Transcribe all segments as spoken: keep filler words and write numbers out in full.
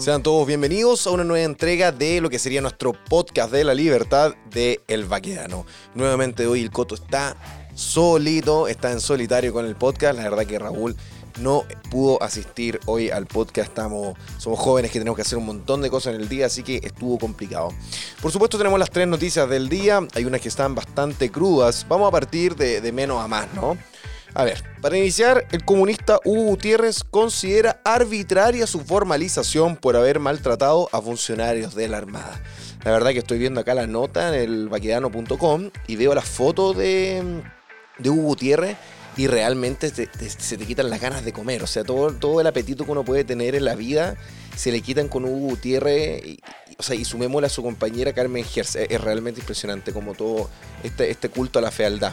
Sean todos bienvenidos a una nueva entrega de lo que sería nuestro podcast de la libertad de El Baquedano. Nuevamente hoy el Coto está solito, está en solitario con el podcast. La verdad que Raúl no pudo asistir hoy al podcast. Estamos, somos jóvenes que tenemos que hacer un montón de cosas en el día, así que estuvo complicado. Por supuesto tenemos las tres noticias del día. Hay unas que están bastante crudas. Vamos a partir de, de menos a más, ¿no? A ver, para iniciar, el comunista Hugo Gutiérrez considera arbitraria su formalización por haber maltratado a funcionarios de la Armada. La verdad que estoy viendo acá la nota en el baquedano punto com y veo las fotos de, de Hugo Gutiérrez y realmente te, te, se te quitan las ganas de comer. O sea, todo, todo el apetito que uno puede tener en la vida se le quitan con Hugo Gutiérrez. Y, y, o sea, y sumémosle a su compañera Carmen Gers. Es, es realmente impresionante como todo este, este culto a la fealdad.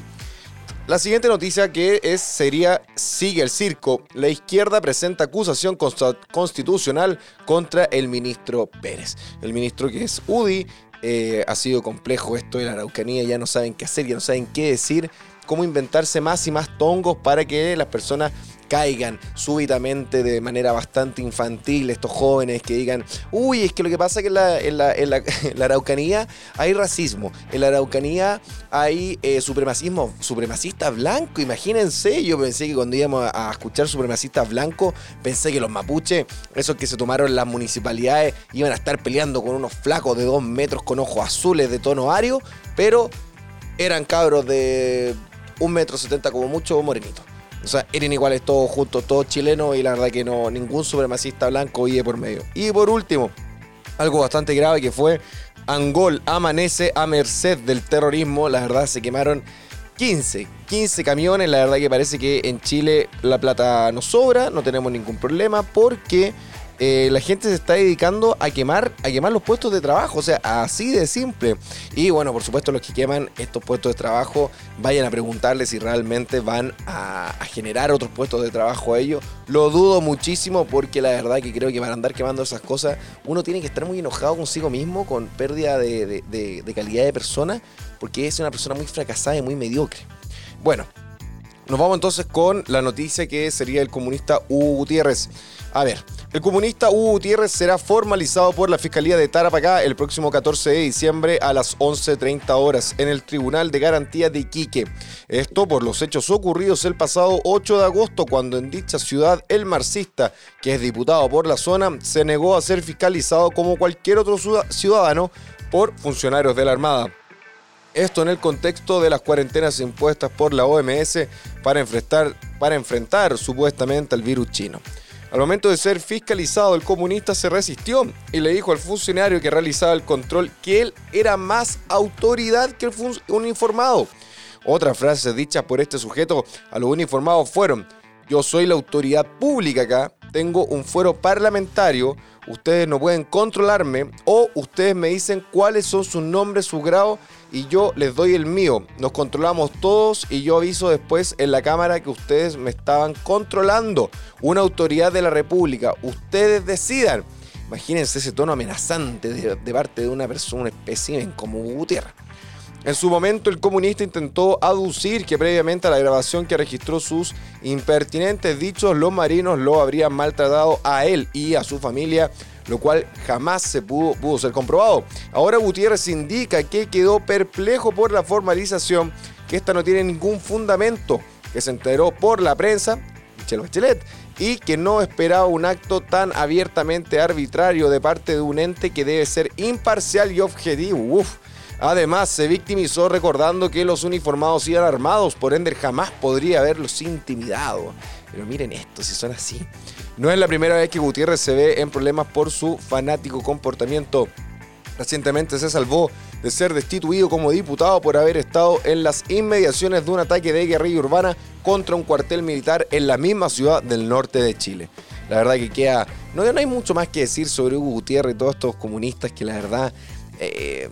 La siguiente noticia que es sería sigue el circo. La izquierda presenta acusación constitucional contra el ministro Pérez. El ministro que es U D I, eh, ha sido complejo esto de la Araucanía, ya no saben qué hacer, ya no saben qué decir, cómo inventarse más y más tongos para que las personas caigan súbitamente de manera bastante infantil, estos jóvenes que digan, uy, es que lo que pasa es que en la, en la, en la, en la Araucanía hay racismo, en la Araucanía hay eh, supremacismo, supremacista blanco, imagínense. Yo pensé que cuando íbamos a, a escuchar supremacistas blancos, pensé que los mapuches, esos que se tomaron las municipalidades, iban a estar peleando con unos flacos de dos metros con ojos azules de tono ario, pero eran cabros de un metro setenta como mucho, morenitos. O sea, eran iguales todos juntos, todos chilenos, y la verdad que no, ningún supremacista blanco vive por medio. Y por último, algo bastante grave que fue Angol amanece a merced del terrorismo. La verdad se quemaron quince camiones. La verdad que parece que en Chile la plata nos sobra, no tenemos ningún problema porque eh, la gente se está dedicando a quemar, a quemar los puestos de trabajo. O sea, así de simple. Y bueno, por supuesto los que queman estos puestos de trabajo, vayan a preguntarles si realmente van a, a generar otros puestos de trabajo a ellos. Lo dudo muchísimo porque la verdad que creo que para andar quemando esas cosas uno tiene que estar muy enojado consigo mismo, con pérdida de, de, de, de calidad de persona, porque es una persona muy fracasada y muy mediocre. Bueno, nos vamos entonces con la noticia que sería el comunista Hugo Gutiérrez. A ver, el comunista Hugo Gutiérrez será formalizado por la Fiscalía de Tarapacá el próximo catorce de diciembre a las once treinta horas en el Tribunal de Garantía de Iquique. Esto por los hechos ocurridos el pasado ocho de agosto, cuando en dicha ciudad el marxista, que es diputado por la zona, se negó a ser fiscalizado como cualquier otro ciudadano por funcionarios de la Armada. Esto en el contexto de las cuarentenas impuestas por la O M S para enfrentar, para enfrentar supuestamente al virus chino. Al momento de ser fiscalizado, el comunista se resistió y le dijo al funcionario que realizaba el control que él era más autoridad que el fun- uniformado. Otras frases dichas por este sujeto a los uniformados fueron: yo soy la autoridad pública acá, tengo un fuero parlamentario, ustedes no pueden controlarme, o ustedes me dicen cuáles son sus nombres, su grado, y yo les doy el mío. Nos controlamos todos y yo aviso después en la cámara que ustedes me estaban controlando. Una autoridad de la República, ustedes decidan. Imagínense ese tono amenazante de, de parte de una persona, un espécimen como Hugo Gutiérrez. En su momento, el comunista intentó aducir que previamente a la grabación que registró sus impertinentes dichos, los marinos lo habrían maltratado a él y a su familia, lo cual jamás se pudo, pudo ser comprobado. Ahora Gutiérrez indica que quedó perplejo por la formalización, que esta no tiene ningún fundamento, que se enteró por la prensa, Michelle Bachelet, y que no esperaba un acto tan abiertamente arbitrario de parte de un ente que debe ser imparcial y objetivo. Uf. Además, se victimizó recordando que los uniformados iban armados, por ende jamás podría haberlos intimidado. Pero miren esto, si son así. No es la primera vez que Gutiérrez se ve en problemas por su fanático comportamiento. Recientemente se salvó de ser destituido como diputado por haber estado en las inmediaciones de un ataque de guerrilla urbana contra un cuartel militar en la misma ciudad del norte de Chile. La verdad que queda... No, no hay mucho más que decir sobre Hugo Gutiérrez y todos estos comunistas que la verdad... Eh,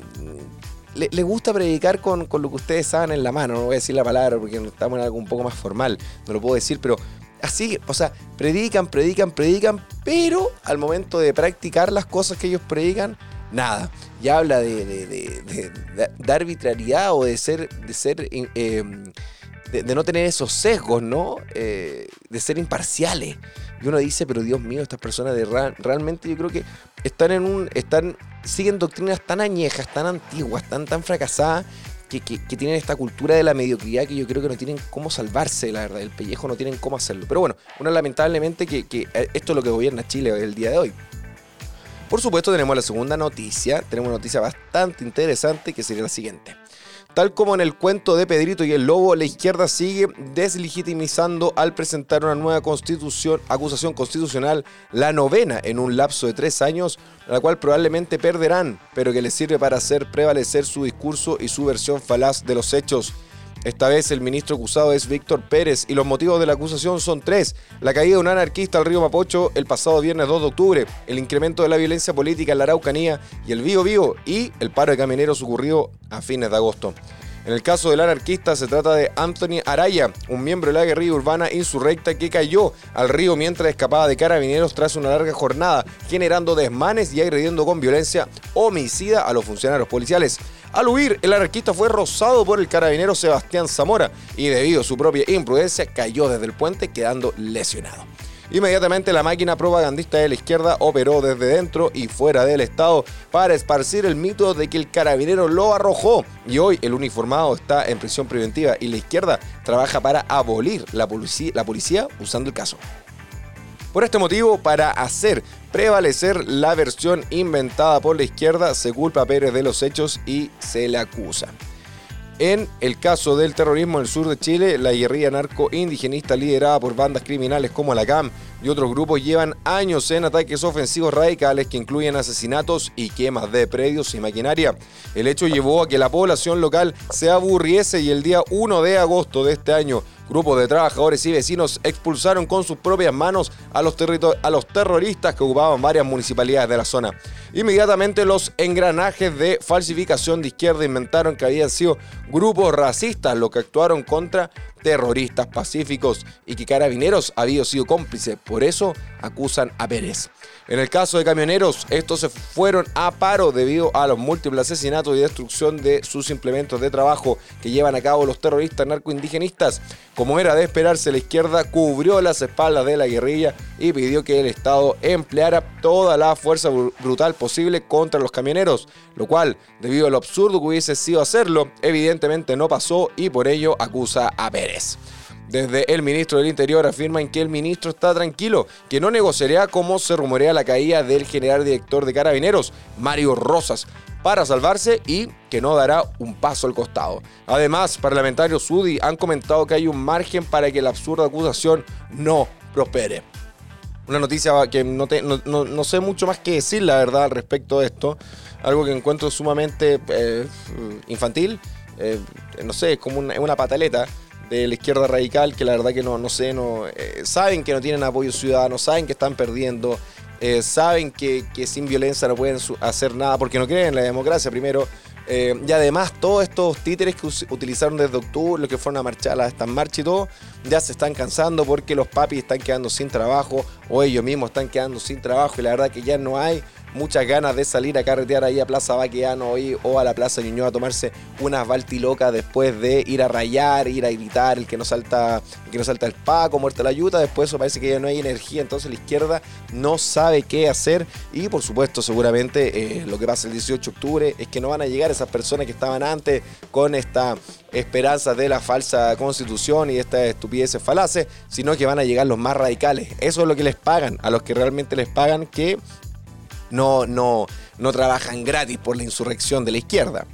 le, le gusta predicar con, con lo que ustedes saben en la mano. No voy a decir la palabra porque estamos en algo un poco más formal, no lo puedo decir, pero así, o sea, predican, predican, predican, pero al momento de practicar las cosas que ellos predican, nada. Ya habla de, de, de, de, de, de arbitrariedad o de ser, de ser eh, de, de no tener esos sesgos, ¿no? Eh, de ser imparciales. y uno dice, pero Dios mío, estas personas de ra- realmente yo creo que están en un, están, siguen doctrinas tan añejas, tan antiguas, tan, tan fracasadas, que, que, que tienen esta cultura de la mediocridad que yo creo que no tienen cómo salvarse, la verdad, el pellejo no tienen cómo hacerlo. Pero bueno, uno lamentablemente que, que esto es lo que gobierna Chile el día de hoy. Por supuesto tenemos la segunda noticia, tenemos una noticia bastante interesante que sería la siguiente. Tal como en el cuento de Pedrito y el Lobo, la izquierda sigue deslegitimizando al presentar una nueva constitución, acusación constitucional, la novena en un lapso de tres años, la cual probablemente perderán, pero que les sirve para hacer prevalecer su discurso y su versión falaz de los hechos. Esta vez el ministro acusado es Víctor Pérez y los motivos de la acusación son tres. La caída de un anarquista al río Mapocho el pasado viernes dos de octubre, el incremento de la violencia política en la Araucanía y el Bío Bío y el paro de camioneros ocurrido a fines de agosto. En el caso del anarquista se trata de Anthony Araya, un miembro de la guerrilla urbana insurrecta que cayó al río mientras escapaba de carabineros tras una larga jornada, generando desmanes y agrediendo con violencia homicida a los funcionarios policiales. Al huir, el anarquista fue rozado por el carabinero Sebastián Zamora y debido a su propia imprudencia cayó desde el puente quedando lesionado. Inmediatamente la máquina propagandista de la izquierda operó desde dentro y fuera del Estado para esparcir el mito de que el carabinero lo arrojó y hoy el uniformado está en prisión preventiva y la izquierda trabaja para abolir la policía, la policía usando el caso. Por este motivo, para hacer prevalecer la versión inventada por la izquierda, se culpa a Pérez de los hechos y se le acusa. En el caso del terrorismo en el sur de Chile, la guerrilla narco-indigenista liderada por bandas criminales como la C A M y otros grupos llevan años en ataques ofensivos radicales que incluyen asesinatos y quemas de predios y maquinaria. El hecho llevó a que la población local se aburriese y el día primero de agosto de este año, grupos de trabajadores y vecinos expulsaron con sus propias manos a los, territo- a los terroristas que ocupaban varias municipalidades de la zona. Inmediatamente los engranajes de falsificación de izquierda inventaron que habían sido grupos racistas los que actuaron contra terroristas pacíficos y que Carabineros había sido cómplice. Por eso acusan a Pérez. En el caso de camioneros, estos se fueron a paro debido a los múltiples asesinatos y destrucción de sus implementos de trabajo que llevan a cabo los terroristas narcoindigenistas. Como era de esperarse, la izquierda cubrió las espaldas de la guerrilla y pidió que el Estado empleara toda la fuerza brutal posible contra los camioneros, lo cual, debido a lo absurdo que hubiese sido hacerlo, evidentemente no pasó y por ello acusa a Pérez. Desde el ministro del Interior afirman que el ministro está tranquilo, que no negociará como se rumorea la caída del general director de Carabineros, Mario Rosas, para salvarse y que no dará un paso al costado. Además, parlamentarios U D I han comentado que hay un margen para que la absurda acusación no prospere. Una noticia que no, te, no, no, no sé mucho más que decir, la verdad, al respecto de esto. Algo que encuentro sumamente eh, infantil, eh, no sé, es como una, una pataleta de la izquierda radical que la verdad que no, no sé, no eh, saben que no tienen apoyo ciudadano, saben que están perdiendo, eh, saben que, que sin violencia no pueden su- hacer nada porque no creen en la democracia primero, eh, y además todos estos títeres que us- utilizaron desde octubre, los que fueron a marchar a estas marchas y todo, ya se están cansando porque los papis están quedando sin trabajo o ellos mismos están quedando sin trabajo y la verdad que ya no hay muchas ganas de salir a carretear ahí a Plaza Baqueano hoy o a la Plaza Ñuñoa a tomarse unas baltilocas después de ir a rayar, ir a gritar, el que no salta, el que no salta el Paco, muerta la Yuta, después eso parece que ya no hay energía, entonces la izquierda no sabe qué hacer y por supuesto seguramente eh, lo que pasa el dieciocho de octubre es que no van a llegar esas personas que estaban antes con esta esperanza de la falsa constitución y estas estupideces falaces, sino que van a llegar los más radicales. Eso es lo que les pagan, a los que realmente les pagan que No, no, no trabajan gratis por la insurrección de la izquierda.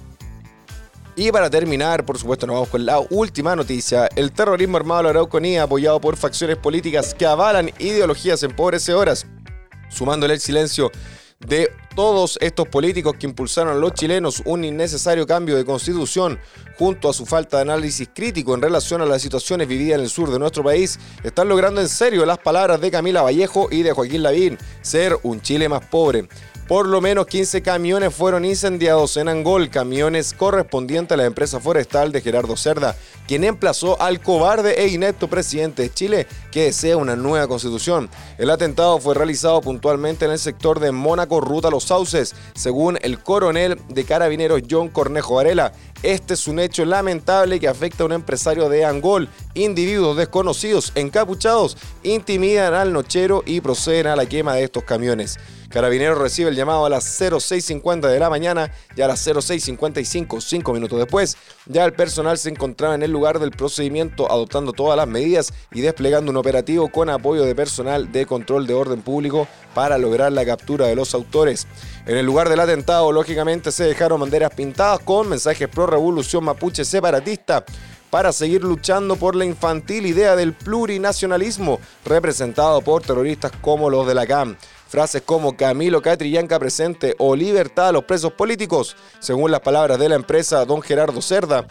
Y para terminar, por supuesto, nos vamos con la última noticia. El terrorismo armado de la Araucanía, apoyado por facciones políticas que avalan ideologías empobrecedoras, sumándole el silencio de todos estos políticos que impulsaron a los chilenos un innecesario cambio de constitución, junto a su falta de análisis crítico en relación a las situaciones vividas en el sur de nuestro país, están logrando en serio las palabras de Camila Vallejo y de Joaquín Lavín, ser un Chile más pobre. Por lo menos quince camiones fueron incendiados en Angol, camiones correspondientes a la empresa forestal de Gerardo Cerda, quien emplazó al cobarde e inepto presidente de Chile que desea una nueva constitución. El atentado fue realizado puntualmente en el sector de Mónaco, ruta Los Sauces, según el coronel de carabineros John Cornejo Varela. Este es un hecho lamentable que afecta a un empresario de Angol. Individuos desconocidos encapuchados intimidan al nochero y proceden a la quema de estos camiones. Carabineros recibe el llamado a las cero seis cincuenta de la mañana y a las cero seis cincuenta y cinco, cinco minutos después, ya el personal se encontraba en el lugar del procedimiento adoptando todas las medidas y desplegando un operativo con apoyo de personal de control de orden público para lograr la captura de los autores. En el lugar del atentado, lógicamente, se dejaron banderas pintadas con mensajes pro revolución mapuche separatista para seguir luchando por la infantil idea del plurinacionalismo representado por terroristas como los de la C A M. Frases como Camilo Catrillanca presente o libertad a los presos políticos, según las palabras de la empresa don Gerardo Cerda,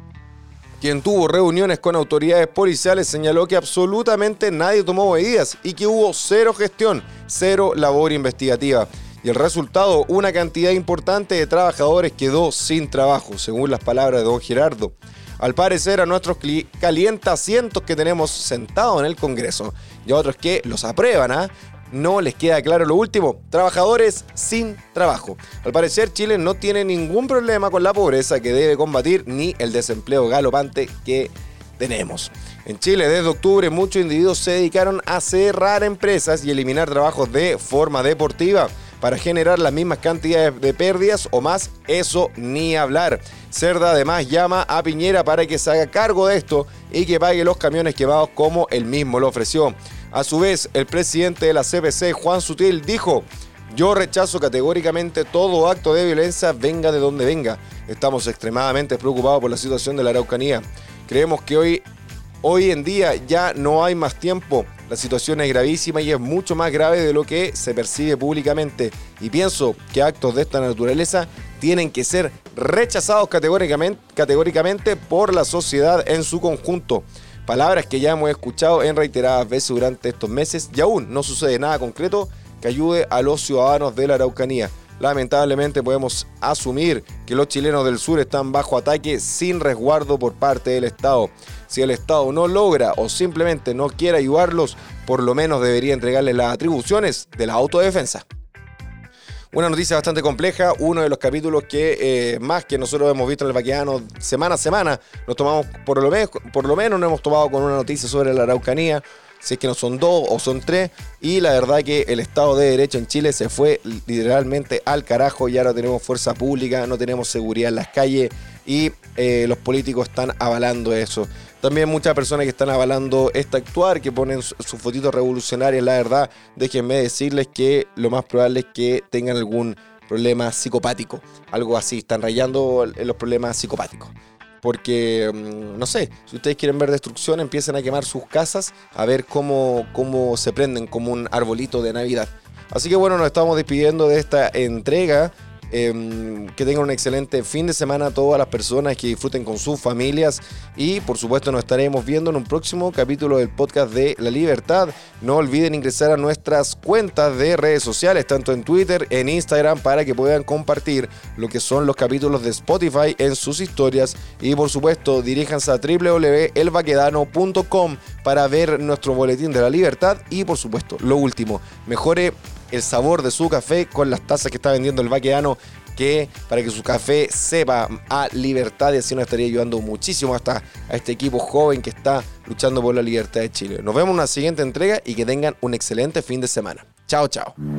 quien tuvo reuniones con autoridades policiales, señaló que absolutamente nadie tomó medidas y que hubo cero gestión, cero labor investigativa. Y el resultado, una cantidad importante de trabajadores quedó sin trabajo, según las palabras de don Gerardo. Al parecer, a nuestros calientacientos que tenemos sentados en el Congreso y a otros que los aprueban, ¿ah? ¿eh? No les queda claro lo último: trabajadores sin trabajo. Al parecer, Chile no tiene ningún problema con la pobreza que debe combatir ni el desempleo galopante que tenemos. En Chile, desde octubre, muchos individuos se dedicaron a cerrar empresas y eliminar trabajos de forma deportiva para generar las mismas cantidades de pérdidas o más. Eso ni hablar. Cerda además llama a Piñera para que se haga cargo de esto y que pague los camiones quemados como él mismo lo ofreció. A su vez, el presidente de la C P C, Juan Sutil, dijo: yo rechazo categóricamente todo acto de violencia, venga de donde venga. Estamos extremadamente preocupados por la situación de la Araucanía. Creemos que hoy, hoy en día ya no hay más tiempo. La situación es gravísima y es mucho más grave de lo que se percibe públicamente. Y pienso que actos de esta naturaleza tienen que ser rechazados categóricamente, categóricamente por la sociedad en su conjunto. Palabras que ya hemos escuchado en reiteradas veces durante estos meses y aún no sucede nada concreto que ayude a los ciudadanos de la Araucanía. Lamentablemente podemos asumir que los chilenos del sur están bajo ataque sin resguardo por parte del Estado. Si el Estado no logra o simplemente no quiere ayudarlos, por lo menos debería entregarles las atribuciones de la autodefensa. Una noticia bastante compleja, uno de los capítulos que eh, más que nosotros hemos visto en el Baquedano semana a semana, nos tomamos, por lo, menos, por lo menos nos hemos tomado con una noticia sobre la Araucanía, si es que no son dos o son tres, y la verdad que el Estado de Derecho en Chile se fue literalmente al carajo y ahora tenemos fuerza pública, no tenemos seguridad en las calles y eh, los políticos están avalando eso. También muchas personas que están avalando este actuar, que ponen sus su fotitos revolucionarias, la verdad, déjenme decirles que lo más probable es que tengan algún problema psicopático. Algo así, están rayando en los problemas psicopáticos. Porque, no sé, si ustedes quieren ver destrucción, empiecen a quemar sus casas, a ver cómo, cómo se prenden como un arbolito de Navidad. Así que bueno, nos estamos despidiendo de esta entrega. Eh, que tengan un excelente fin de semana a todas las personas, que disfruten con sus familias y por supuesto nos estaremos viendo en un próximo capítulo del podcast de La Libertad. No olviden ingresar a nuestras cuentas de redes sociales, tanto en Twitter, en Instagram, para que puedan compartir lo que son los capítulos de Spotify en sus historias y por supuesto diríjanse a doble u doble u doble u punto el baquedano punto com para ver nuestro boletín de La Libertad y por supuesto, lo último, mejore el sabor de su café con las tazas que está vendiendo el Baquedano, que para que su café sepa a libertad, y así nos estaría ayudando muchísimo hasta a este equipo joven que está luchando por la libertad de Chile. Nos vemos en una siguiente entrega y que tengan un excelente fin de semana. Chao, chao.